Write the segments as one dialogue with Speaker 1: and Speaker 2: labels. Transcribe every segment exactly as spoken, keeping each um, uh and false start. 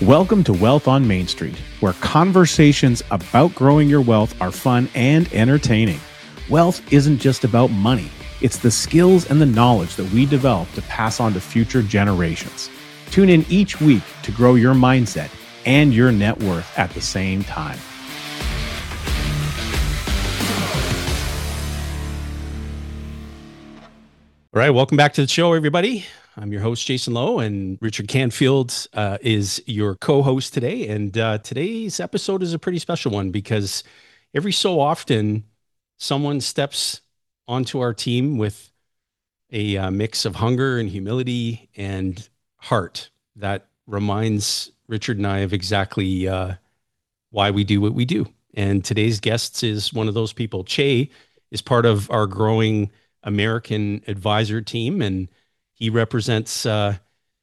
Speaker 1: Welcome to Wealth on Main Street, where conversations about growing your wealth are fun and entertaining. Wealth isn't just about money. It's the skills and the knowledge that we develop to pass on to future generations. Tune in each week to grow your mindset and your net worth at the same time.
Speaker 2: All right, welcome back to the show, everybody. I'm your host, Jason Lowe, and Richard Canfield uh, is your co-host today. And uh, today's episode is a pretty special one because every so often, someone steps onto our team with a uh, mix of hunger and humility and heart that reminds Richard and I of exactly uh, why we do what we do. And today's guest is one of those people. Che is part of our growing American advisor team, and he represents uh,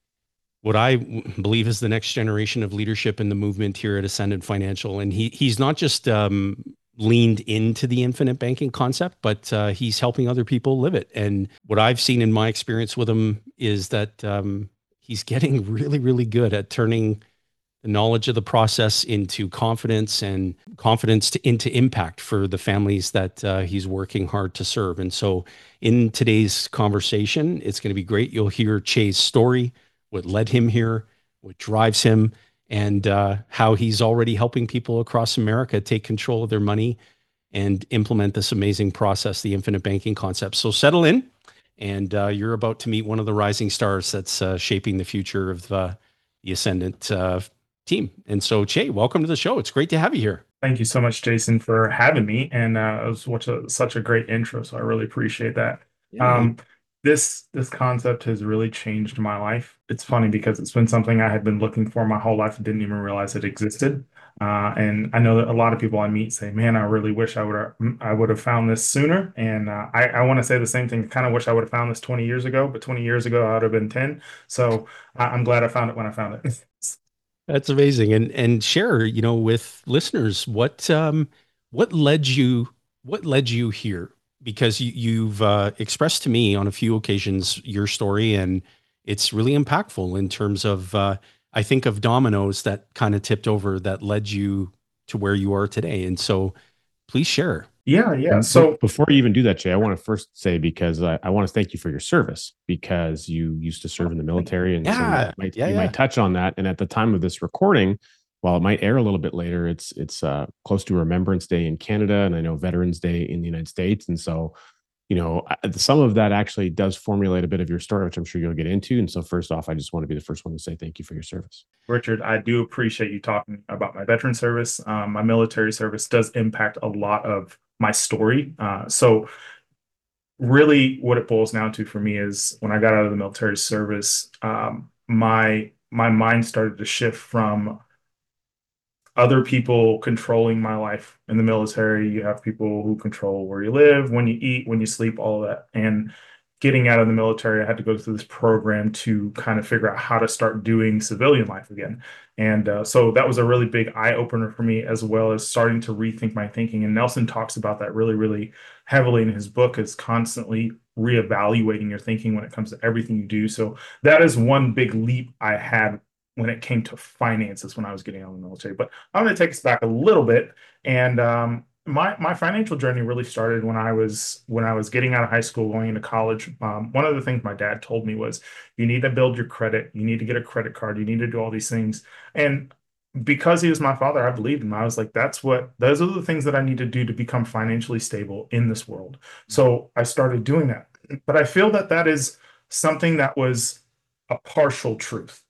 Speaker 2: what I w- believe is the next generation of leadership in the movement here at Ascendant Financial. And he he's not just um, leaned into the infinite banking concept, but uh, he's helping other people live it. And what I've seen in my experience with him is that um, he's getting really, really good at turning the knowledge of the process into confidence and confidence to, into impact for the families that uh, he's working hard to serve. And so in today's conversation, it's going to be great. You'll hear Che's story, what led him here, what drives him, and uh, how he's already helping people across America take control of their money and implement this amazing process, the infinite banking concept. So settle in, and uh, you're about to meet one of the rising stars that's uh, shaping the future of uh, the Ascendant uh, team. And so, Che, welcome to the show. It's great to have you here.
Speaker 3: Thank you so much, Jason, for having me. And uh, it was such a, such a great intro, so I really appreciate that.
Speaker 2: Yeah.
Speaker 3: Um, this this concept has really changed my life. It's funny because it's been something I had been looking for my whole life and didn't even realize it existed. Uh, and I know that a lot of people I meet say, "Man, I really wish I would have I would have found this sooner." And uh, I, I want to say the same thing. Kind of wish I would have found this twenty years ago, but twenty years ago I would have been ten. So I, I'm glad I found it when I found it.
Speaker 2: That's amazing. And and share, you know, with listeners, what um what led you what led you here? Because you, you've uh, expressed to me on a few occasions your story, and it's really impactful in terms of uh, I think of dominoes that kind of tipped over that led you to where you are today. And so, please share.
Speaker 3: Yeah, yeah.
Speaker 1: And
Speaker 3: So
Speaker 1: before you even do that, Jay, I want to first say, because I, I want to thank you for your service, because you used to serve in the military. And so
Speaker 2: Yeah,
Speaker 1: you might,
Speaker 2: yeah,
Speaker 1: you
Speaker 2: yeah.
Speaker 1: might touch on that. And at the time of this recording, while it might air a little bit later, it's it's uh, close to Remembrance Day in Canada, and I know Veterans Day in the United States. And so, you know, I- some of that actually does formulate a bit of your story, which I'm sure you'll get into. And so first off, I just want to be the first one to say thank you for your service.
Speaker 3: Richard, I do appreciate you talking about my veteran service. Um, my military service does impact a lot of my story. Uh, so really what it boils down to for me is when I got out of the military service, um, my my mind started to shift from other people controlling my life in the military. You have people who control where you live, when you eat, when you sleep, all of that. And getting out of the military, I had to go through this program to kind of figure out how to start doing civilian life again. And uh, so that was a really big eye opener for me, as well as starting to rethink my thinking. And Nelson talks about that really, really heavily in his book, is constantly reevaluating your thinking when it comes to everything you do. So that is one big leap I had when it came to finances when I was getting out of the military. But I'm going to take us back a little bit. And um, my my financial journey really started when I was when I was getting out of high school, going into college. Um, one of the things my dad told me was, you need to build your credit. You need to get a credit card. You need to do all these things. And because he was my father, I believed him. I was like, that's what, those are the things that I need to do to become financially stable in this world. So I started doing that. But I feel that that is something that was a partial truth.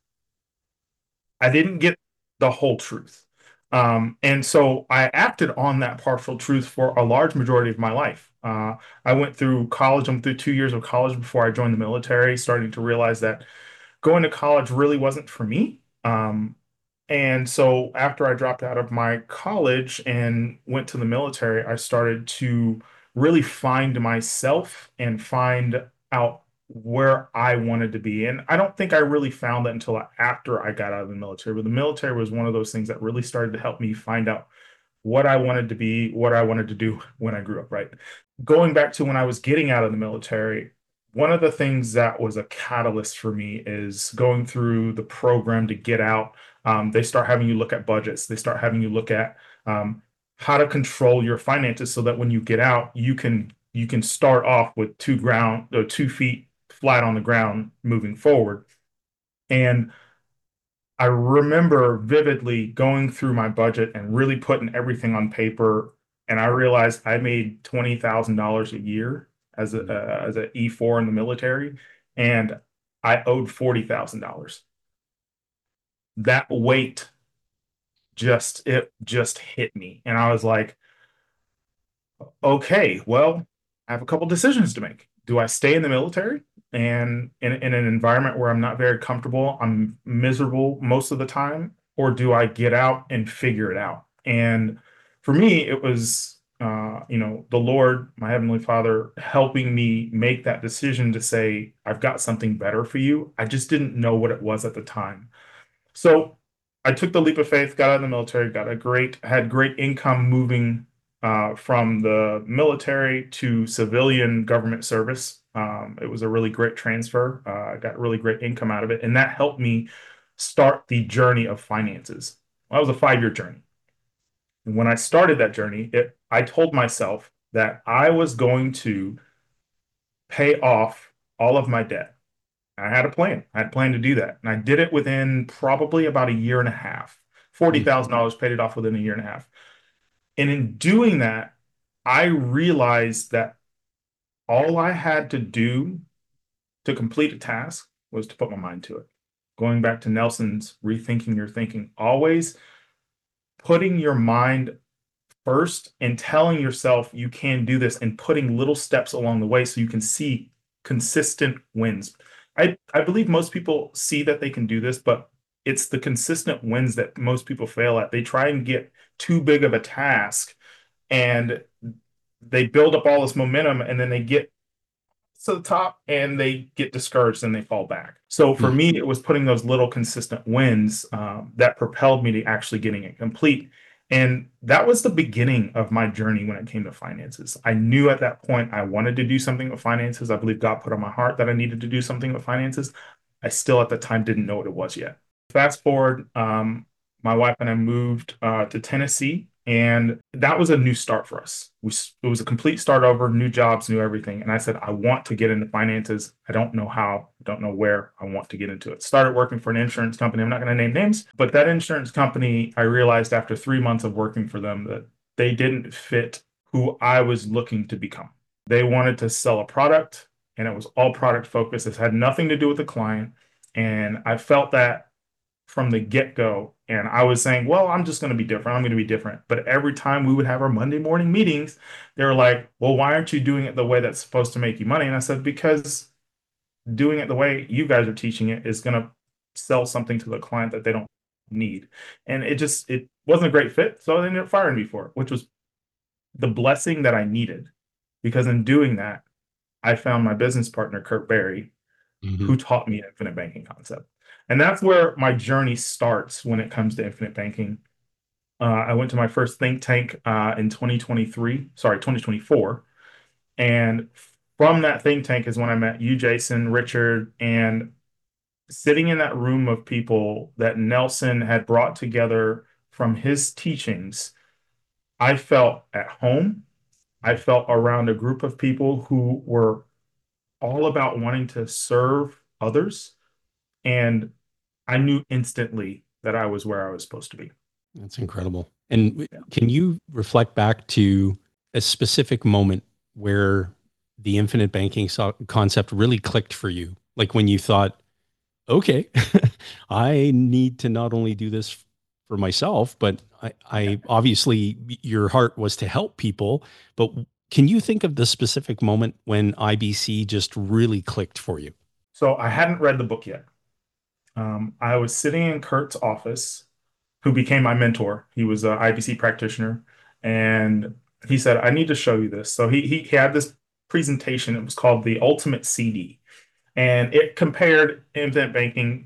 Speaker 3: I didn't get the whole truth. Um, and so I acted on that partial truth for a large majority of my life. Uh, I went through college. I went through two years of college before I joined the military, starting to realize that going to college really wasn't for me. Um, and so after I dropped out of my college and went to the military, I started to really find myself and find out where I wanted to be. And I don't think I really found that until after I got out of the military. But the military was one of those things that really started to help me find out what I wanted to be, what I wanted to do when I grew up, right? Going back to when I was getting out of the military, one of the things that was a catalyst for me is going through the program to get out. Um, they start having you look at budgets. They start having you look at um, how to control your finances so that when you get out, you can you can start off with two ground or two feet flat on the ground moving forward. And I remember vividly going through my budget and really putting everything on paper. And I realized I made twenty thousand dollars a year as a uh, as an E four in the military, and I owed forty thousand dollars. That weight just it just hit me, and I was like, okay, well, I have a couple decisions to make. Do I stay in the military and in, in an environment where I'm not very comfortable, I'm miserable most of the time, or do I get out and figure it out? And for me, it was, uh, you know, the Lord, my Heavenly Father, helping me make that decision to say, I've got something better for you. I just didn't know what it was at the time. So I took the leap of faith, got out of the military, got a great, had great income moving uh, from the military to civilian government service. Um, it was a really great transfer. Uh, I got really great income out of it. And that helped me start the journey of finances. Well, that was a five-year journey. And when I started that journey, it, I told myself that I was going to pay off all of my debt. I had a plan. I had a plan to do that. And I did it within probably about a year and a half. forty thousand dollars paid it off within a year and a half. And in doing that, I realized that all I had to do to complete a task was to put my mind to it. Going back to Nelson's rethinking your thinking, always putting your mind first and telling yourself you can do this and putting little steps along the way so you can see consistent wins. I, I believe most people see that they can do this, but it's the consistent wins that most people fail at. They try and get too big of a task and they build up all this momentum and then they get to the top and they get discouraged and they fall back. So for mm-hmm. me, it was putting those little consistent wins um, that propelled me to actually getting it complete. And that was the beginning of my journey when it came to finances. I knew at that point I wanted to do something with finances. I believe God put on my heart that I needed to do something with finances. I still at the time didn't know what it was yet. Fast forward, um, my wife and I moved uh, to Tennessee, and that was a new start for us. We, it was a complete start over, new jobs, new everything. And I said, I want to get into finances. I don't know how, I don't know where. I want to get into it. Started working for an insurance company. I'm not going to name names, but that insurance company, I realized after three months of working for them that they didn't fit who I was looking to become. They wanted to sell a product, and it was all product focused. It had nothing to do with the client. And I felt that from the get-go. And I was saying, well, I'm just going to be different. I'm going to be different. But every time we would have our Monday morning meetings, they were like, well, why aren't you doing it the way that's supposed to make you money? And I said, because doing it the way you guys are teaching it is going to sell something to the client that they don't need. And it just, it wasn't a great fit. So they ended up firing me for it, which was the blessing that I needed. Because in doing that, I found my business partner, Kurt Berry, mm-hmm. who taught me infinite banking concept. And that's where my journey starts when it comes to infinite banking. Uh, I went to my first think tank uh, in twenty twenty-three, sorry, twenty twenty-four. And from that think tank is when I met you, Jason, Richard, and sitting in that room of people that Nelson had brought together from his teachings, I felt at home. I felt around a group of people who were all about wanting to serve others. And I knew instantly that I was where I was supposed to be.
Speaker 2: That's incredible. And yeah. Can you reflect back to a specific moment where the infinite banking so- concept really clicked for you? Like when you thought, okay, I need to not only do this for myself, but I, I obviously your heart was to help people. But can you think of the specific moment when I B C just really clicked for you?
Speaker 3: So I hadn't read the book yet. Um, I was sitting in Kurt's office, who became my mentor. He was an I B C practitioner, and he said, I need to show you this. So he, he had this presentation. It was called the Ultimate C D, and it compared infinite banking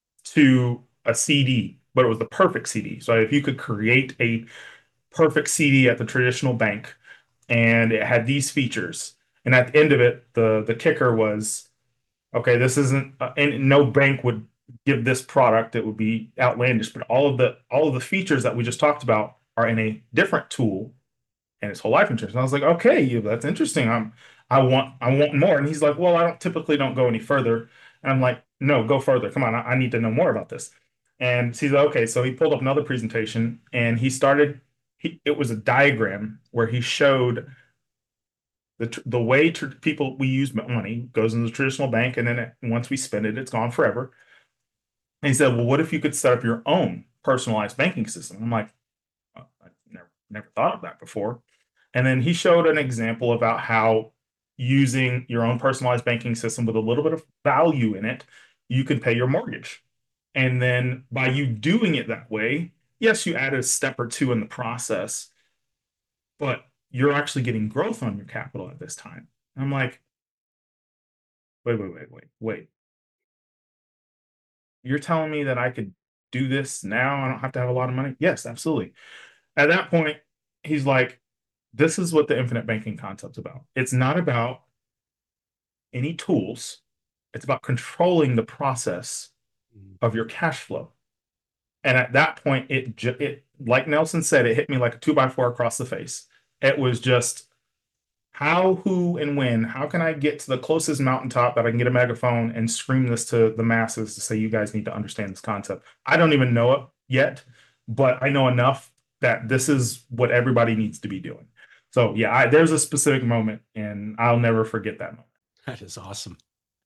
Speaker 3: to a C D, but it was the perfect C D. So if you could create a perfect C D at the traditional bank, and it had these features, And at the end of it, the the kicker was, okay, this isn't, uh, and no bank would give this product. It would be outlandish, but all of the all of the features that we just talked about are in a different tool, and it's whole life insurance. And I was like, okay, you, that's interesting. I'm, I want, I want more. And he's like, well, I don't typically don't go any further. And I'm like, no, go further. Come on, I, I need to know more about this. And he's like, okay. So he pulled up another presentation and he started, he, it was a diagram where he showed the the way to people we use money goes in the traditional bank, and then it, once we spend it, it's gone forever. And he said, well, what if you could set up your own personalized banking system? I'm like, oh, I never never thought of that before. And then he showed an example about how using your own personalized banking system with a little bit of value in it, you can pay your mortgage. And then by you doing it that way, yes, you added a step or two in the process, but you're actually getting growth on your capital at this time. And I'm like, wait, wait, wait, wait, wait. You're telling me that I could do this now? I don't have to have a lot of money? Yes, absolutely. At that point, he's like, this is what the infinite banking concept's about. It's not about any tools. It's about controlling the process of your cash flow. And at that point, it, it like Nelson said, it hit me like a two by four across the face. It was just how, who, and when. How can I get to the closest mountaintop that I can get a megaphone and scream this to the masses to say, you guys need to understand this concept? I don't even know it yet, but I know enough that this is what everybody needs to be doing. So yeah, I, there's a specific moment, and I'll never forget that moment.
Speaker 2: That is awesome.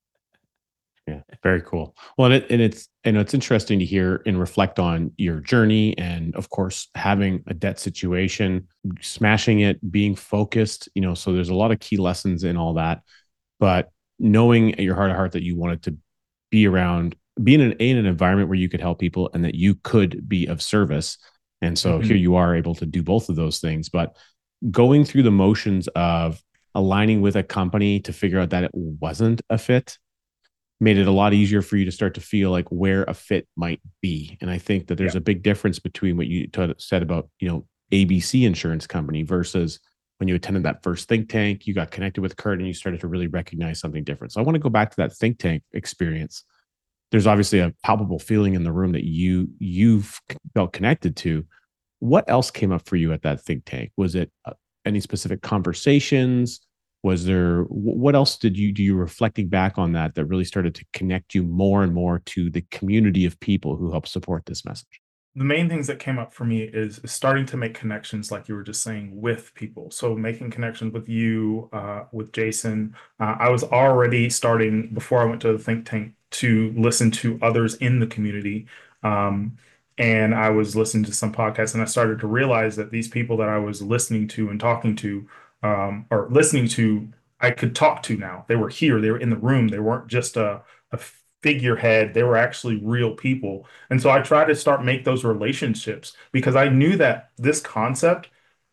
Speaker 1: Yeah, very cool. Well, and, it, and it's and it's interesting to hear and reflect on your journey, and of course, having a debt situation, smashing it, being focused. You know, so there's a lot of key lessons in all that. But knowing at your heart of heart that you wanted to be around, be in an, in an environment where you could help people, and that you could be of service. And so mm-hmm. here you are able to do both of those things. But going through the motions of aligning with a company to figure out that it wasn't a fit made it a lot easier for you to start to feel like where a fit might be. And I think that there's yeah. a big difference between what you t- said about, you know, A B C Insurance Company versus when you attended that first think tank, you got connected with Kurt and you started to really recognize something different. So I want to go back to that think tank experience. There's obviously a palpable feeling in the room that you, you've felt connected to. What else came up for you at that think tank? Was it uh, any specific conversations? Was there, what else did you do you reflecting back on that that really started to connect you more and more to the community of people who help support this message?
Speaker 3: The main things that came up for me is starting to make connections, like you were just saying, with people. So making connections with you, uh, with Jason. Uh, I was already starting, before I went to the think tank, to listen to others in the community. Um, and I was listening to some podcasts, and I started to realize that these people that I was listening to and talking to, um, or listening to, I could talk to now. They were here. They were in the room. They weren't just a, a figurehead. They were actually real people. And so I tried to start make those relationships, because I knew that this concept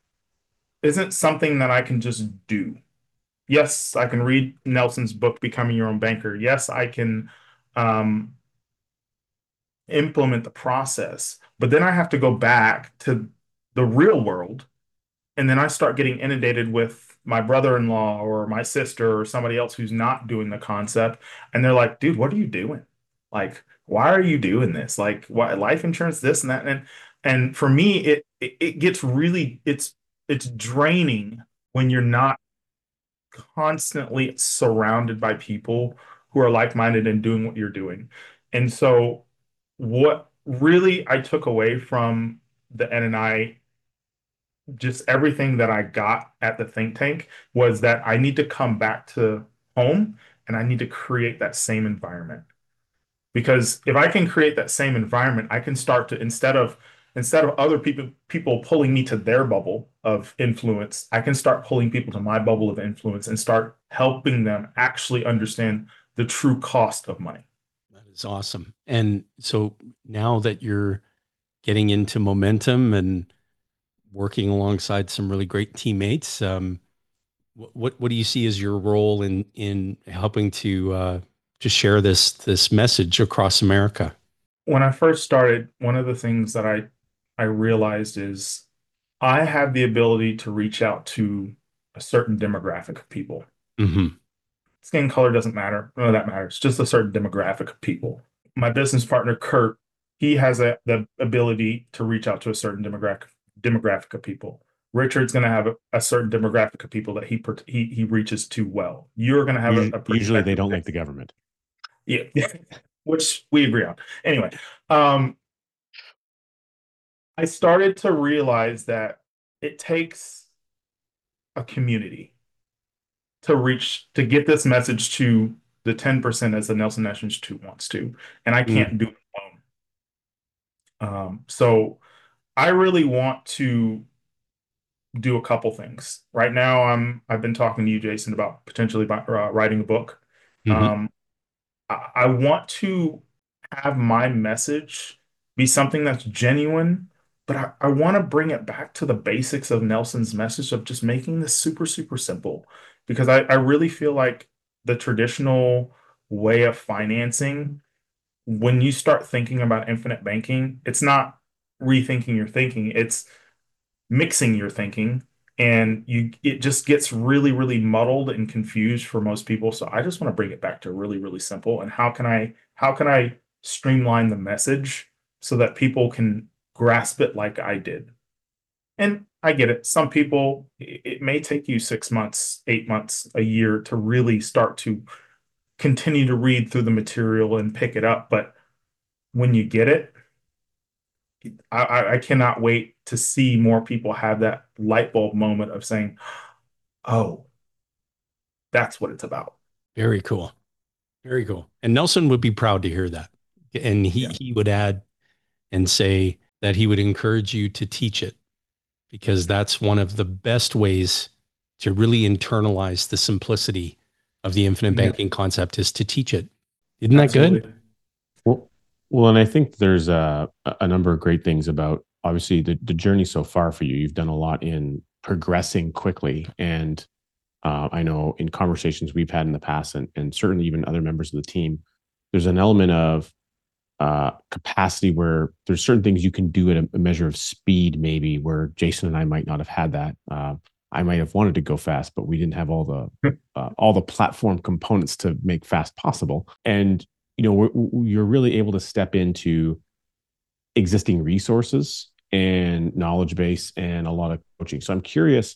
Speaker 3: isn't something that I can just do. Yes, I can read Nelson's book, Becoming Your Own Banker. Yes, I can um, implement the process, but then I have to go back to the real world. And then I start getting inundated with my brother-in-law or my sister or somebody else who's not doing the concept. And they're like, dude, what are you doing? Like, why are you doing this? Like, why life insurance, this and that. And, and for me, it, it, it gets really, it's, it's draining when you're not constantly surrounded by people who are like-minded and doing what you're doing. And so what really I took away from the N and I, just everything that I got at the think tank, was that I need to come back to home and I need to create that same environment. Because if I can create that same environment, I can start to, instead of instead of other people people pulling me to their bubble of influence, I can start pulling people to my bubble of influence and start helping them actually understand the true cost of money.
Speaker 2: That is awesome. And so now that you're getting into momentum and working alongside some really great teammates, um, what what do you see as your role in in helping to uh, to share this this message across America?
Speaker 3: When I first started, one of the things that I I realized is I have the ability to reach out to a certain demographic of people.
Speaker 2: Mm-hmm.
Speaker 3: Skin color doesn't matter. None of that matters. Just a certain demographic of people. My business partner, Kurt, he has a, the ability to reach out to a certain demographic demographic of people. Richard's going to have a, a certain demographic of people that he he he reaches to well. You're going to have a, a
Speaker 1: Usually they
Speaker 3: perspective
Speaker 1: don't
Speaker 3: that-
Speaker 1: like the government.
Speaker 3: Yeah, which we agree on. Anyway, um, I started to realize that it takes a community to reach to get this message to the ten percent as the Nelson Nash Institute wants to, and I
Speaker 2: Mm.
Speaker 3: can't do it alone. Um, so I really want to do a couple things. Right now, I'm I've been talking to you, Jason, about potentially bu- uh, writing a book.
Speaker 2: Mm-hmm.
Speaker 3: Um, I, I want to have my message be something that's genuine, but I, I want to bring it back to the basics of Nelson's message of just making this super, super simple. Because I, I really feel like the traditional way of financing, when you start thinking about infinite banking, it's not rethinking your thinking, it's mixing your thinking. And you it just gets really, really muddled and confused for most people. So I just want to bring it back to really, really simple. And how can I how can I streamline the message so that people can grasp it like I did? And I get it. Some people, it it may take you six months, eight months, a year to really start to continue to read through the material and pick it up. But when you get it, I, I I cannot wait to see more people have that light bulb moment of saying, "Oh, that's what it's about."
Speaker 2: Very cool. Very cool. And Nelson would be proud to hear that. And he,
Speaker 3: Yeah.
Speaker 2: he would add and say that he would encourage you to teach it because that's one of the best ways to really internalize the simplicity of the infinite
Speaker 3: Yeah.
Speaker 2: banking concept is to teach it. Isn't that good?
Speaker 3: Absolutely.
Speaker 1: Well, well, and I think there's a, a number of great things about obviously the, the journey so far for you. You've done a lot in progressing quickly. And uh, I know in conversations we've had in the past, and, and certainly even other members of the team, there's an element of uh, capacity where there's certain things you can do at a, a measure of speed, maybe where Jason and I might not have had that. Uh, I might have wanted to go fast, but we didn't have all the uh, all the platform components to make fast possible. And you know, we're, we- you're really able to step into existing resources and knowledge base and a lot of coaching. So I'm curious,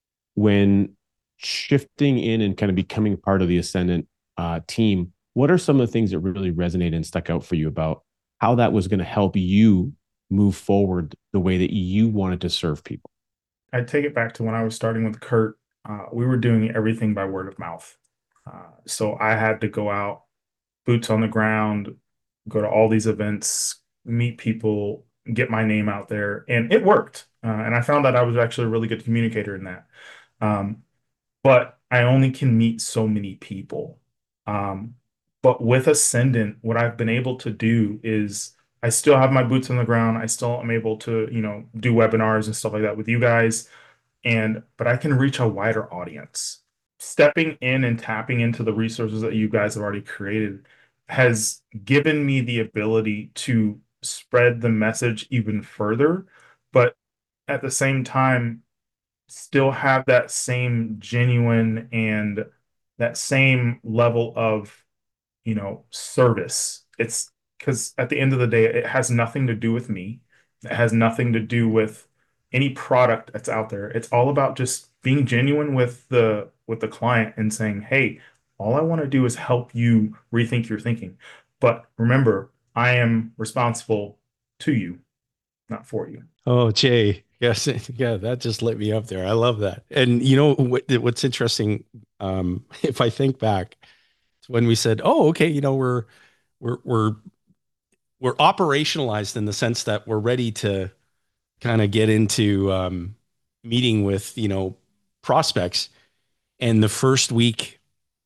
Speaker 1: when shifting in and kind of becoming part of the Ascendant uh, team, what are some of the things that really resonated and stuck out for you about how that was going to help you move forward the way that you wanted to serve people?
Speaker 3: I take it back to when I was starting with Kurt. Uh, we were doing everything by word of mouth. Uh, so I had to go out, boots on the ground, go to all these events, meet people, get my name out there, and it worked. Uh, and I found that I was actually a really good communicator in that. Um, but I only can meet so many people. Um, but with Ascendant, what I've been able to do is I still have my boots on the ground. I still am able to, you know, do webinars and stuff like that with you guys. And but I can reach a wider audience. Stepping in and tapping into the resources that you guys have already created has given me the ability to spread the message even further, but at the same time, still have that same genuine and that same level of, you know, service. It's because at the end of the day, it has nothing to do with me. It has nothing to do with any product that's out there. It's all about just being genuine with the with the client and saying, "Hey, all I want to do is help you rethink your thinking." But remember, I am responsible to you, not for you.
Speaker 2: Oh, Jay. Yes. Yeah. That just lit me up there. I love that. And you know, what, what's interesting, um, if I think back to when we said, oh, okay, you know, we're, we're, we're, we're operationalized in the sense that we're ready to kind of get into, um, meeting with, you know, prospects. And the first week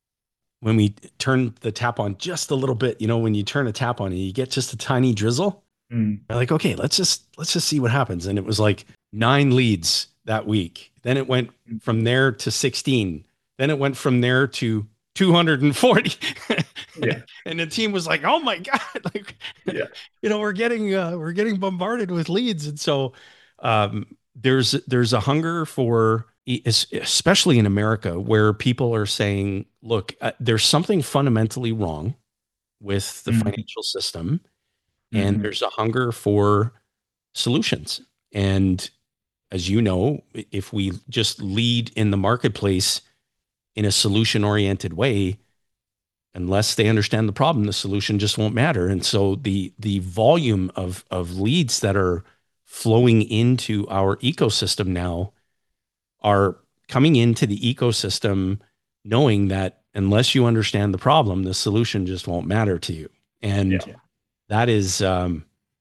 Speaker 2: when we turn the tap on just a little bit, you know, when you turn a tap on and you get just a tiny drizzle,
Speaker 3: Mm.
Speaker 2: they're like, okay, let's just let's just see what happens. And it was like nine leads that week. Then it went from there to sixteen. Then it went from there to two hundred forty.
Speaker 3: Yeah.
Speaker 2: And the team was like, oh my God, like,
Speaker 3: Yeah.
Speaker 2: you know, we're getting uh, we're getting bombarded with leads. And so um, there's there's a hunger for e- es- especially in America, where people are saying, look, uh, there's something fundamentally wrong with the
Speaker 3: Mhm.
Speaker 2: financial system, and
Speaker 3: Mhm.
Speaker 2: there's a hunger for solutions. And as you know, if we just lead in the marketplace in a solution oriented way, unless they understand the problem, the solution just won't matter. And so the the volume of of leads that are flowing into our ecosystem now are coming into the ecosystem knowing that unless you understand the problem, the solution just won't matter to you. And
Speaker 3: Yeah.
Speaker 2: that is, um,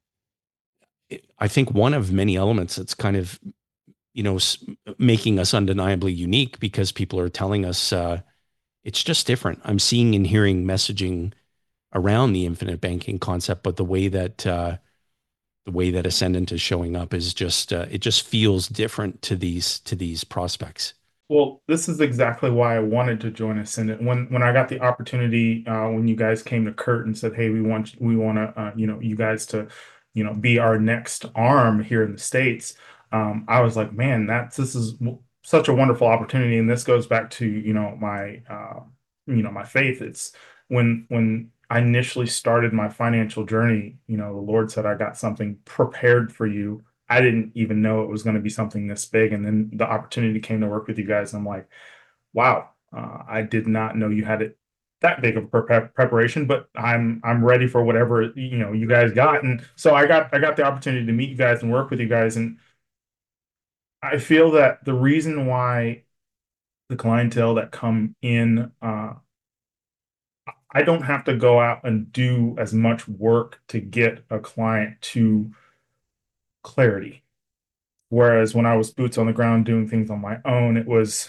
Speaker 2: I think, one of many elements that's kind of, you know, making us undeniably unique, because people are telling us uh, it's just different. I'm seeing and hearing messaging around the infinite banking concept, but the way that uh, the way that Ascendant is showing up is just uh, it just feels different to these to these prospects.
Speaker 3: Well, this is exactly why I wanted to join Ascendant. When when I got the opportunity, uh, when you guys came to Kurt and said, "Hey, we want we want to, uh, you know, you guys to, you know, be our next arm here in the States," um, I was like, "Man, that's this is w- such a wonderful opportunity." And this goes back to, you know, my, uh, you know, my faith. It's when when I initially started my financial journey, you know, the Lord said, "I got something prepared for you." I didn't even know it was going to be something this big. And then the opportunity came to work with you guys. I'm like, wow, uh, I did not know you had it that big of a pre- preparation, but I'm I'm ready for whatever you know you guys got. And so I got I got the opportunity to meet you guys and work with you guys. And I feel that the reason why the clientele that come in, uh, I don't have to go out and do as much work to get a client to clarity. Whereas when I was boots on the ground doing things on my own, it was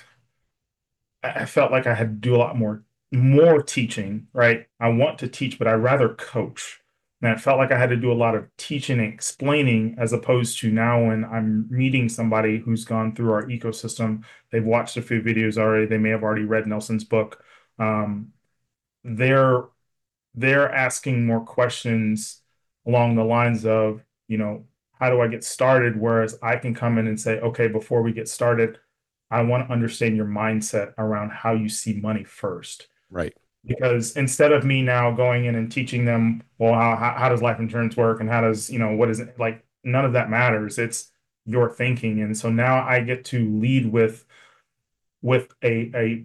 Speaker 3: I felt like I had to do a lot more more teaching, right? I want to teach, but I'd rather coach. And I felt like I had to do a lot of teaching and explaining as opposed to now when I'm meeting somebody who's gone through our ecosystem, they've watched a few videos already, they may have already read Nelson's book. Um, they're they're asking more questions along the lines of, you know, how do I get started? Whereas I can come in and say, okay, before we get started, I want to understand your mindset around how you see money first.
Speaker 2: Right.
Speaker 3: Because instead of me now going in and teaching them, well, how, how, how does life insurance work and how does, you know, what is it like? None of that matters. It's your thinking. And so now I get to lead with with a a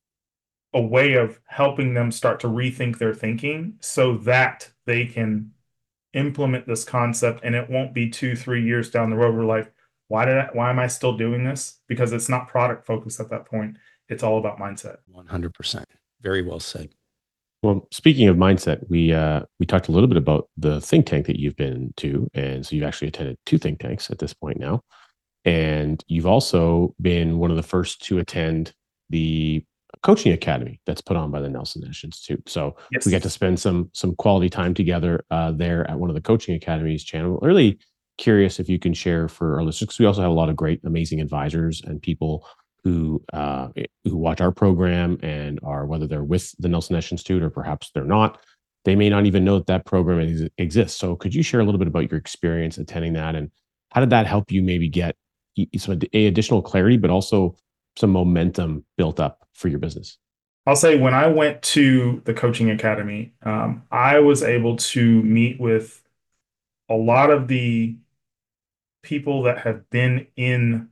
Speaker 3: a way of helping them start to rethink their thinking so that they can implement this concept and it won't be two, three years down the road. We're like, why did I, why am I still doing this? Because it's not product focused at that point. It's all about mindset.
Speaker 2: one hundred percent. Very well said.
Speaker 4: Well, speaking of mindset, we uh, we talked a little bit about the think tank that you've been to, and so you've actually attended two think tanks at this point now, and you've also been one of the first to attend the coaching academy that's put on by the Nelson Nash Institute. So we got to
Speaker 3: Yes.
Speaker 4: spend some some quality time together uh, there at one of the coaching academies channel. Really curious if you can share for our listeners, because we also have a lot of great, amazing advisors and people who uh, who watch our program and are, whether they're with the Nelson Nash Institute or perhaps they're not, they may not even know that that program ex- exists. So could you share a little bit about your experience attending that, and how did that help you maybe get y- some ad- a additional clarity, but also some momentum built up for your business?
Speaker 3: I'll say when I went to the coaching academy, um, I was able to meet with a lot of the people that have been in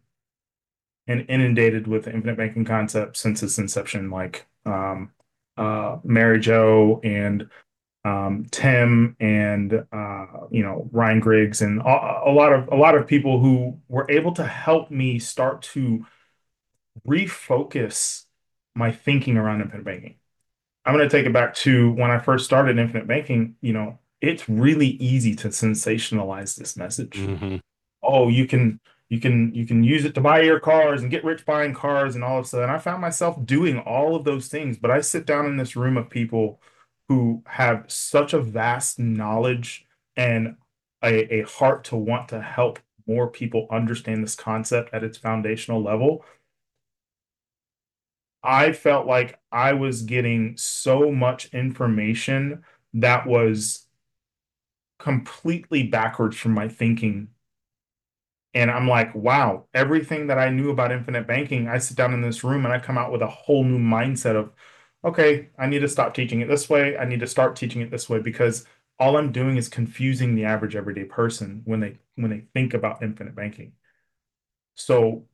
Speaker 3: and inundated with the infinite banking concept since its inception, like um, uh, Mary Jo and um, Tim and uh, you know Ryan Griggs and a, a lot of a lot of people who were able to help me start to refocus my thinking around infinite banking. I'm going to take it back to when I first started infinite banking. You know, it's really easy to sensationalize this message.
Speaker 2: Mm-hmm.
Speaker 3: Oh, you can you can you can use it to buy your cars and get rich buying cars and all of that. And I found myself doing all of those things, but I sit down in this room of people who have such a vast knowledge and a, a heart to want to help more people understand this concept at its foundational level. I felt like I was getting so much information that was completely backwards from my thinking And I'm like, wow, everything that I knew about infinite banking, I sit down in this room and I come out with a whole new mindset of, okay, I need to stop teaching it this way. I need to start teaching it this way, because all I'm doing is confusing the average everyday person when they when they think about infinite banking. So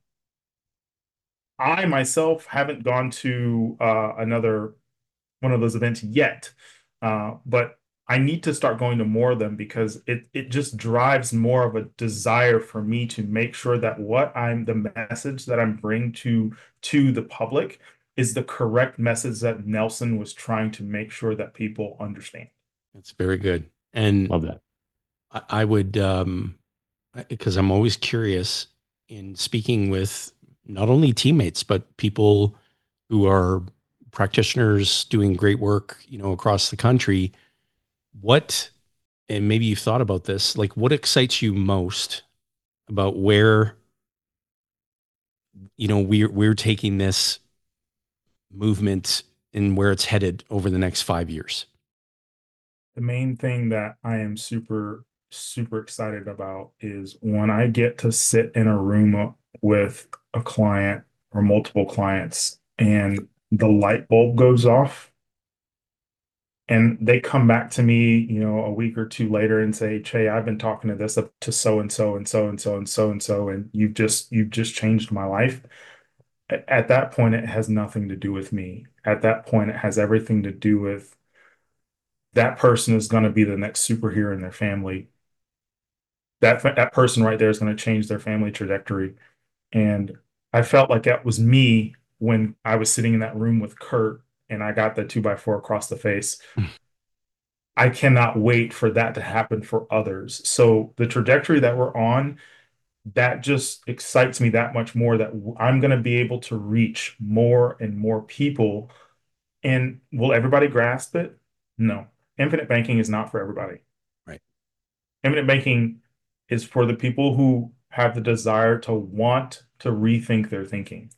Speaker 3: I myself haven't gone to uh, another one of those events yet, uh, but I need to start going to more of them, because it it just drives more of a desire for me to make sure that what I'm the message that I'm bringing to to the public is the correct message that Nelson was trying to make sure that people understand.
Speaker 2: That's very good. And
Speaker 4: Love that.
Speaker 2: I, I would, um, because I'm always curious in speaking with not only teammates, but people who are practitioners doing great work, you know, across the country. What, and maybe you've thought about this, like what excites you most about where, you know, we're, we're taking this movement and where it's headed over the next five years?
Speaker 3: The main thing that I am super, super excited about is when I get to sit in a room with a client or multiple clients and the light bulb goes off and they come back to me, you know, a week or two later and say, Che, I've been talking to this up to so and so and so and so and so and so, and you've just you've just changed my life. At that point, it has nothing to do with me. At that point, it has everything to do with that person is going to be the next superhero in their family. That that person right there is going to change their family trajectory. And I felt like that was me when I was sitting in that room with Kurt and I got the two by four across the face. I cannot wait for that to happen for others. So the trajectory that we're on, that just excites me that much more, that I'm going to be able to reach more and more people. And will everybody grasp it? No. Infinite banking is not for everybody.
Speaker 2: Right.
Speaker 3: Infinite banking is for the people who have the desire to want to rethink their thinking.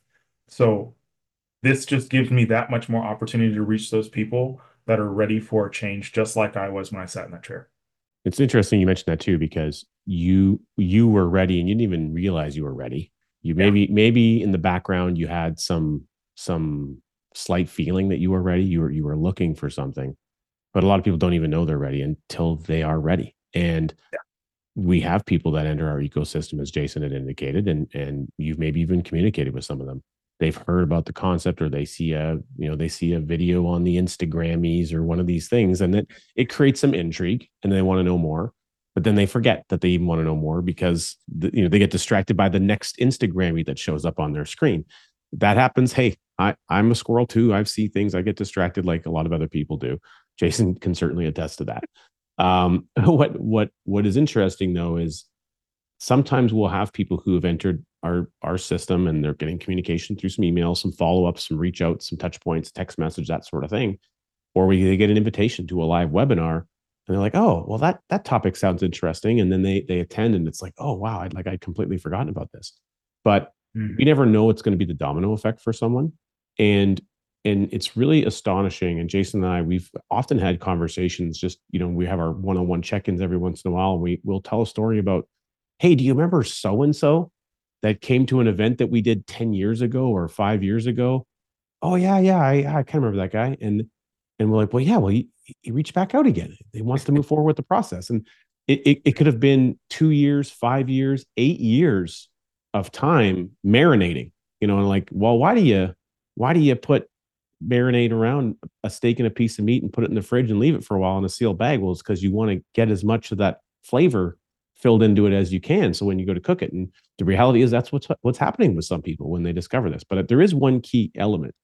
Speaker 3: So this just gives me that much more opportunity to reach those people that are ready for a change, just like I was when I sat in that chair.
Speaker 4: It's interesting you mentioned that too, because you you were ready and you didn't even realize you were ready. You maybe yeah. maybe in the background you had some some slight feeling that you were ready. You were you were looking for something, but a lot of people don't even know they're ready until they are ready. And yeah. we have people that enter our ecosystem, as Jason had indicated, and and you've maybe even communicated with some of them. They've heard about the concept, or they see a, you know, they see a video on the Instagrammies or one of these things, and that it creates some intrigue and they want to know more. But then they forget that they even want to know more because the, you know, they get distracted by the next Instagrammy that shows up on their screen. That happens. Hey, I, I'm a squirrel too. I see things. I get distracted like a lot of other people do. Jason can certainly attest to that. Um, what what what is interesting though is sometimes we'll have people who have entered our our system and they're getting communication through some emails, some follow-ups, some reach outs, some touch points, text message, that sort of thing. Or we they get an invitation to a live webinar and they're like, oh, well, that that topic sounds interesting. And then they they attend and it's like, oh wow, I'd like I'd completely forgotten about this. But mm-hmm. we never know it's going to be the domino effect for someone. And and it's really astonishing. And Jason and I, we've often had conversations, just, you know, we have our one-on-one check-ins every once in a while, and we we'll tell a story about, hey, do you remember so-and-so that came to an event that we did ten years ago or five years ago? Oh yeah, yeah, I, I can't remember that guy. And and we're like, well, yeah, well, he, he reached back out again. He wants to move forward with the process. And it, it, it could have been two years, five years, eight years of time marinating, you know, and like, well, why do you, why do you put marinate around a steak and a piece of meat and put it in the fridge and leave it for a while in a sealed bag? Well, it's because you want to get as much of that flavor filled into it as you can. So when you go to cook it, and the reality is that's what's what's happening with some people when they discover this. But there is one key element.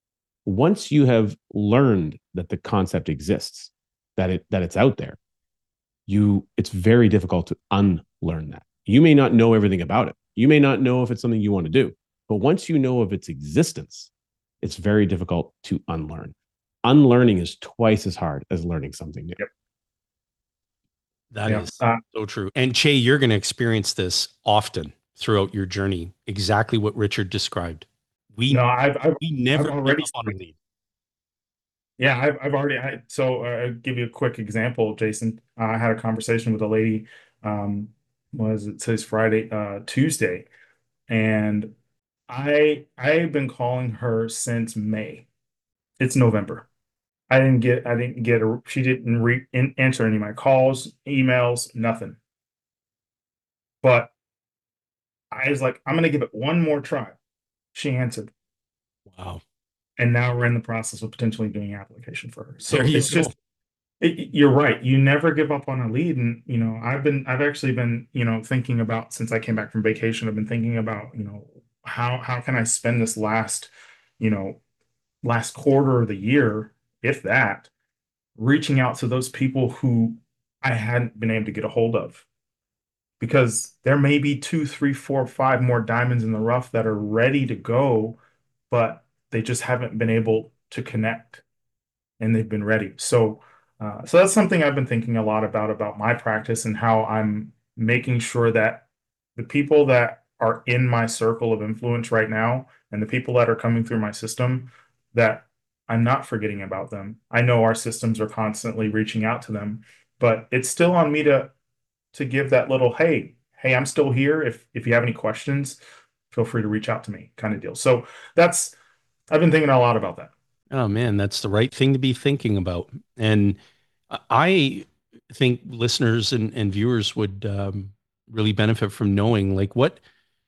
Speaker 4: Once you have learned that the concept exists, that it that it's out there, you it's very difficult to unlearn that. You may not know everything about it. You may not know if it's something you want to do. But once you know of its existence, it's very difficult to unlearn. Unlearning is twice as hard as learning something new.
Speaker 3: Yep.
Speaker 2: That
Speaker 3: yeah.
Speaker 2: is
Speaker 3: uh,
Speaker 2: so true. And Che, you're going to experience this often throughout your journey. Exactly what Richard described. We
Speaker 3: no, I've, I've
Speaker 2: we never
Speaker 3: I've already
Speaker 2: give up on a lead.
Speaker 3: Yeah, I've I've already had. So uh, I'll give you a quick example, Jason. Uh, I had a conversation with a lady um, was it says Friday, uh, Tuesday, and I I've been calling her since May. It's November. I didn't get I didn't get a she didn't re, in, answer any of my calls, emails, nothing. But I was like, I'm gonna give it one more try. She answered,
Speaker 2: Wow.
Speaker 3: and now we're in the process of potentially doing an application for her. So
Speaker 2: There you
Speaker 3: it's
Speaker 2: go.
Speaker 3: just it, you're right. You never give up on a lead, and you know I've been I've actually been you know thinking about since I came back from vacation. I've been thinking about you know how how can I spend this last you know last quarter of the year, if that, reaching out to those people who I hadn't been able to get a hold of. Because there may be two, three, four, five more diamonds in the rough that are ready to go, but they just haven't been able to connect and they've been ready. So, uh, so that's something I've been thinking a lot about, about my practice and how I'm making sure that the people that are in my circle of influence right now and the people that are coming through my system, that I'm not forgetting about them. I know our systems are constantly reaching out to them, but it's still on me to to give that little, hey, hey, I'm still here. If if you have any questions, feel free to reach out to me, kind of deal. So that's I've been thinking a lot about that.
Speaker 2: Oh man, that's the right thing to be thinking about. And I think listeners and, and viewers would um, really benefit from knowing like what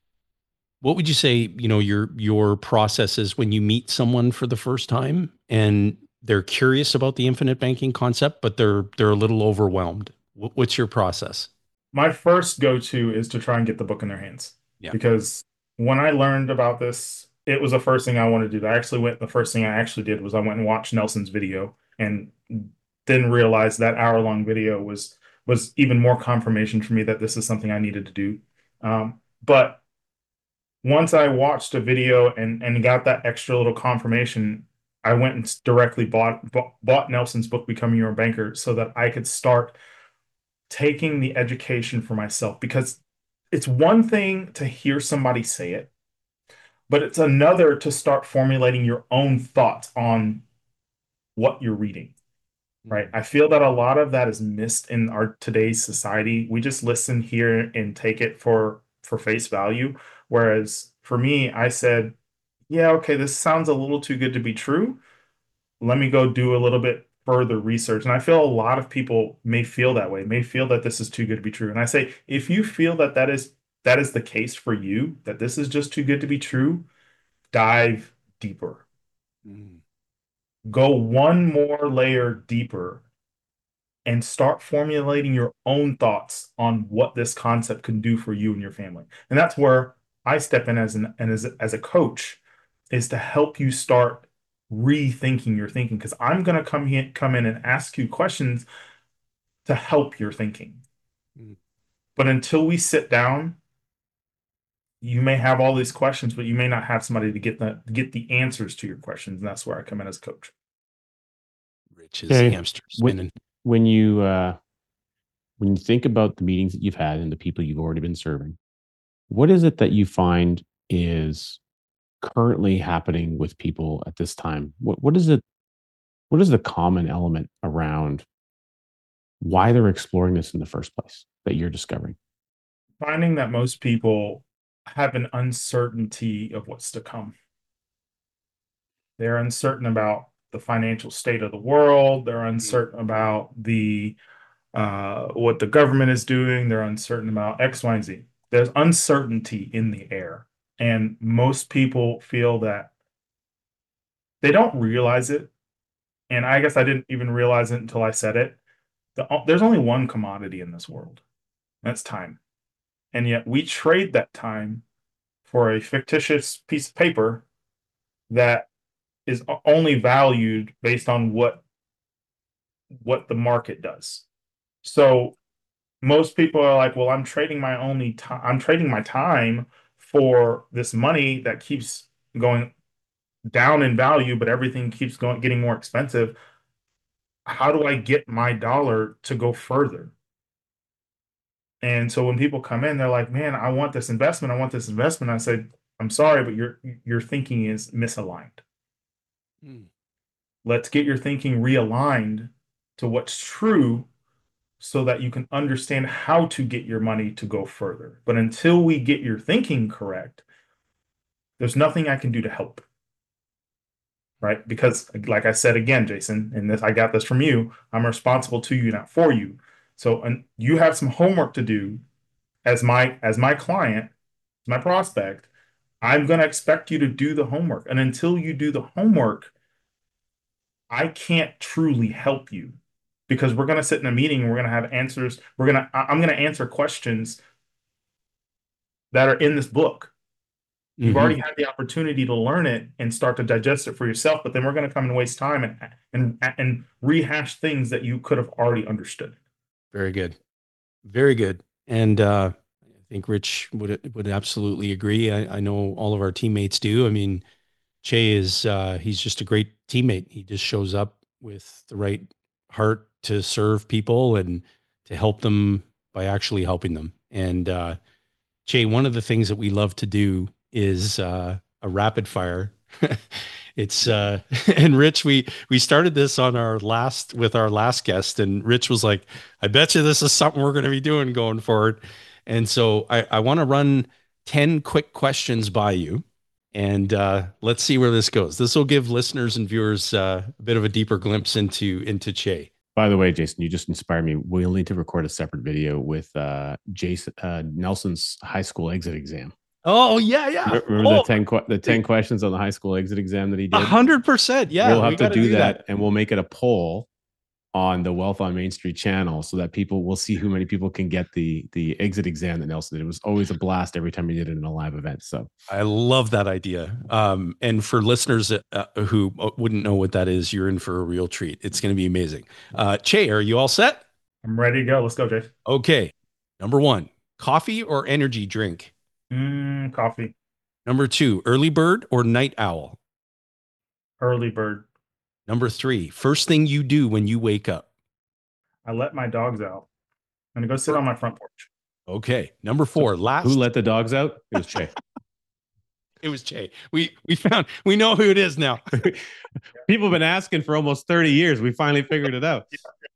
Speaker 2: what would you say, you know, your your process is when you meet someone for the first time and they're curious about the infinite banking concept, but they're they're a little overwhelmed. What, what's your process?
Speaker 3: My first go-to is to try and get the book in their hands
Speaker 2: Yeah.
Speaker 3: because when I learned about this, it was the first thing I wanted to do. I actually went, the first thing I actually did was I went and watched Nelson's video and then realized that hour-long video was was even more confirmation for me that this is something I needed to do. Um, but once I watched a video and and got that extra little confirmation, I went and directly bought bought, bought Nelson's book, Becoming Your Own Banker, so that I could start taking the education for myself. Because it's one thing to hear somebody say it, but it's another to start formulating your own thoughts on what you're reading. Right. I feel that a lot of that is missed in our today's society. We just listen here and take it for for face value. Whereas for me, I said, yeah, okay, this sounds a little too good to be true. Let me go do a little bit further research. And I feel a lot of people may feel that way, may feel that this is too good to be true. And I say, if you feel that that is that is the case for you, that this is just too good to be true, dive deeper.
Speaker 2: Mm.
Speaker 3: Go one more layer deeper and start formulating your own thoughts on what this concept can do for you and your family. And that's where I step in as an and as, as a coach is to help you start rethinking your thinking because I'm going to come here come in and ask you questions to help your thinking.
Speaker 2: Mm.
Speaker 3: But until we sit down, you may have all these questions, but you may not have somebody to get the get the answers to your questions. And that's where I come in as a coach.
Speaker 2: Rich is
Speaker 4: Okay.
Speaker 2: hamster
Speaker 4: When,
Speaker 2: spinning.
Speaker 4: when you uh, when you think about the meetings that you've had and the people you've already been serving, what is it that you find is currently happening with people at this time? What what is it? What is the common element around why they're exploring this in the first place that you're discovering?
Speaker 3: Finding that most people have an uncertainty of what's to come. They're uncertain about the financial state of the world. They're uncertain about the uh, what the government is doing. They're uncertain about X, Y, and Z. There's uncertainty in the air. And most people feel that they don't realize it. And I guess I didn't even realize it until I said it. The, there's only one commodity in this world. That's time. And yet we trade that time for a fictitious piece of paper that is only valued based on what what the market does. So most people are like, well, I'm trading my only time, I'm trading my time for this money that keeps going down in value, but everything keeps going getting more expensive. How do I get my dollar to go further? And so when people come in, they're like, man, I want this investment. I want this investment. I said, I'm sorry, but your your thinking is misaligned.
Speaker 2: Mm.
Speaker 3: Let's get your thinking realigned to what's true so that you can understand how to get your money to go further. But until we get your thinking correct, there's nothing I can do to help. Right? Because like I said again, Jason, and this I got this from you, I'm responsible to you, not for you. So and you have some homework to do as my as my client, my prospect. I'm going to expect you to do the homework. And until you do the homework, I can't truly help you because we're going to sit in a meeting and we're going to have answers. We're going to, I'm going to answer questions that are in this book. You've
Speaker 2: Mm-hmm.
Speaker 3: already had the opportunity to learn it and start to digest it for yourself, but then we're going to come and waste time and, and, and rehash things that you could have already understood.
Speaker 2: Very good. Very good. And, uh, I think Rich would, would absolutely agree. I, I know all of our teammates do. I mean, Che is, uh, he's just a great teammate. He just shows up with the right heart to serve people and to help them by actually helping them. And, uh, Che, one of the things that we love to do is, uh, a rapid fire. It's, uh, and Rich, we, we started this on our last, with our last guest, and Rich was like, I bet you this is something we're going to be doing going forward. And so I, I want to run ten quick questions by you. And uh, let's see where this goes. This will give listeners and viewers uh, a bit of a deeper glimpse into into Che.
Speaker 4: By the way, Jason, you just inspired me. We'll need to record a separate video with uh, Jason uh, Nelson's high school exit exam.
Speaker 2: Oh yeah, yeah.
Speaker 4: Remember
Speaker 2: oh,
Speaker 4: the ten que- the ten questions on the high school exit exam that he did?
Speaker 2: A hundred percent. Yeah,
Speaker 4: we'll have
Speaker 2: we
Speaker 4: to do,
Speaker 2: do
Speaker 4: that,
Speaker 2: that,
Speaker 4: and we'll make it a poll on the Wealth on Main Street channel so that people will see who many people can get the the exit exam that Nelson did. It was always a blast every time he did it in a live event. So
Speaker 2: I love that idea. Um, and for listeners uh, who wouldn't know what that is, you're in for a real treat. It's going to be amazing. Uh, Che, are you all set?
Speaker 3: I'm ready to go. Let's go, Jason.
Speaker 2: Okay. Number one, coffee or energy drink?
Speaker 3: Mm, coffee.
Speaker 2: Number two, early bird or night owl?
Speaker 3: Early bird.
Speaker 2: Number three, first thing you do when you wake up?
Speaker 3: I let my dogs out. I'm going to go sit on my front porch.
Speaker 2: Okay. Number four, last.
Speaker 4: Who let the dogs out? It was Che.
Speaker 2: It was Che. We we found, we know who it is now.
Speaker 4: People have been asking for almost thirty years. We finally figured it out.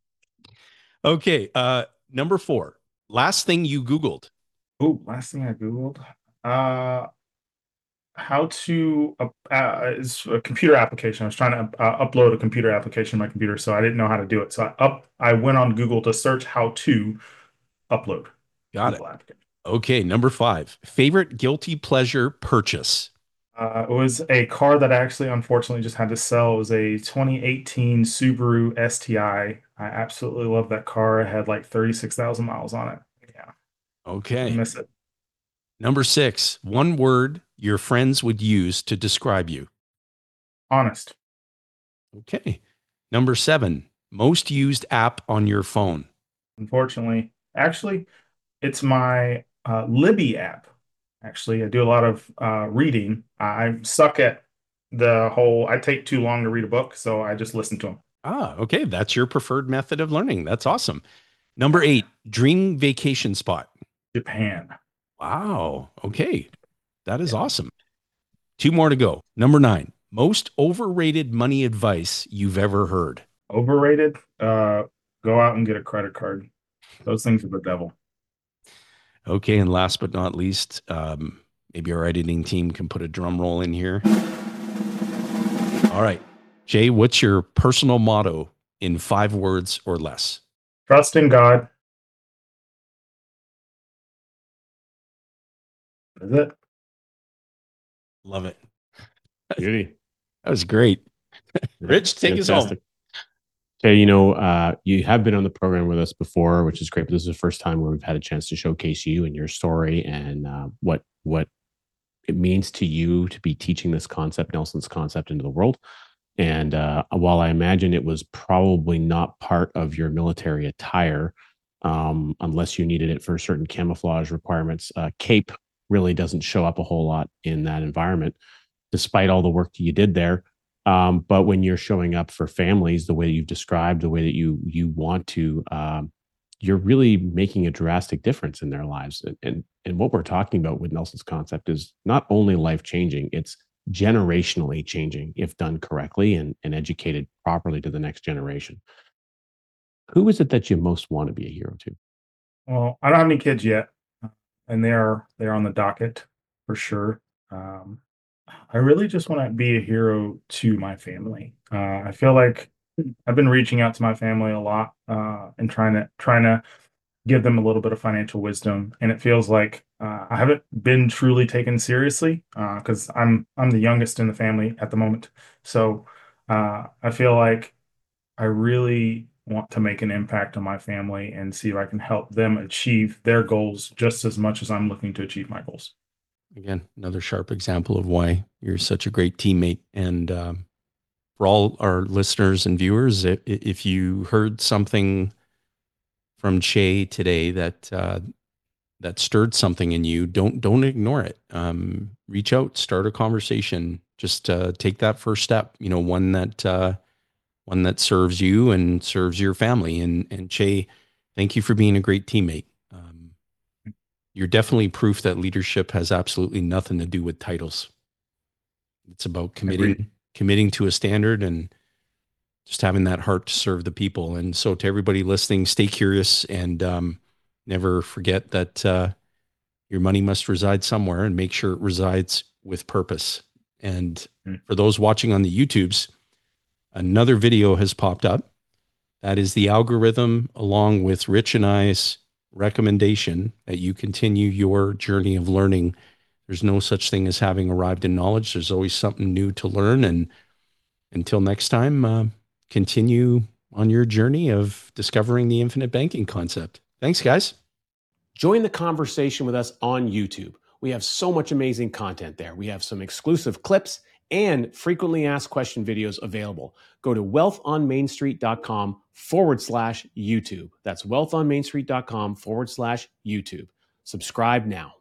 Speaker 2: Okay. Uh, number four, last thing you Googled?
Speaker 3: Oh, last thing I Googled. Uh, how to uh, uh, is a computer application. I was trying to uh, upload a computer application to my computer, so I didn't know how to do it. So I up I went on Google to search how to upload.
Speaker 2: Got it. Okay, number five, favorite guilty pleasure purchase.
Speaker 3: Uh, it was a car that I actually unfortunately just had to sell. It was a twenty eighteen Subaru S T I. I absolutely love that car. It had like thirty-six thousand miles on it. Yeah.
Speaker 2: Okay.
Speaker 3: I miss it.
Speaker 2: Number six, one word your friends would use to describe you.
Speaker 3: Honest.
Speaker 2: Okay. Number seven, most used app on your phone.
Speaker 3: Unfortunately, actually, it's my uh, Libby app. Actually, I do a lot of uh, reading. I suck at the whole, I take too long to read a book, so I just listen to them.
Speaker 2: Ah, okay. That's your preferred method of learning. That's awesome. Number eight, dream vacation spot.
Speaker 3: Japan.
Speaker 2: Wow. Okay. That is awesome. Two more to go. Number nine, most overrated money advice you've ever heard.
Speaker 3: Overrated? Uh, go out and get a credit card. Those things are the devil.
Speaker 2: Okay. And last but not least, um, maybe our editing team can put a drum roll in here. All right. Jay, what's your personal motto in five words or less?
Speaker 3: Trust in God. Is it?
Speaker 2: Love it.
Speaker 4: Beauty.
Speaker 2: That was great. Rich, take us home.
Speaker 4: Okay, you know, uh, you have been on the program with us before, which is great. But this is the first time where we've had a chance to showcase you and your story and uh, what what it means to you to be teaching this concept, Nelson's concept, into the world. And uh, while I imagine it was probably not part of your military attire, um, unless you needed it for certain camouflage requirements, uh, cape really doesn't show up a whole lot in that environment, despite all the work you did there. Um, but when you're showing up for families, the way you've described, the way that you you want to, um, you're really making a drastic difference in their lives. And, and and what we're talking about with Nelson's concept is not only life changing; it's generationally changing if done correctly and, and educated properly to the next generation. Who is it that you most want to be a hero to?
Speaker 3: Well, I don't have any kids yet, uh, and they are they're on the docket for sure. Um, I really just want to be a hero to my family. Uh, I feel like I've been reaching out to my family a lot, uh, and trying to trying to give them a little bit of financial wisdom. And it feels like uh, I haven't been truly taken seriously because I'm I'm the youngest in the family at the moment. So uh, I feel like I really want to make an impact on my family and see if I can help them achieve their goals just as much as I'm looking to achieve my goals.
Speaker 2: Again, another sharp example of why you're such a great teammate. And um, for all our listeners and viewers, if, if you heard something from Che today that uh, that stirred something in you, don't don't ignore it. Um, reach out, start a conversation. Just uh, take that first step. You know, one that uh, one that serves you and serves your family. And and Che, thank you for being a great teammate. Um, you're definitely proof that leadership has absolutely nothing to do with titles. It's about committing
Speaker 3: Agreed.
Speaker 2: committing to a standard and just having that heart to serve the people. And so to everybody listening, stay curious and um, never forget that uh, your money must reside somewhere, and make sure it resides with purpose. And
Speaker 3: Mm.
Speaker 2: for those watching on the YouTubes, another video has popped up. That is the algorithm, along with Rich and I's recommendation that you continue your journey of learning. There's no such thing as having arrived in knowledge. There's always something new to learn. And until next time, uh, continue on your journey of discovering the infinite banking concept. Thanks, guys.
Speaker 4: Join the conversation with us on YouTube. We have so much amazing content there. We have some exclusive clips and frequently asked question videos available. Go to wealthonmainstreet.com forward slash YouTube. That's wealthonmainstreet.com forward slash YouTube. Subscribe now.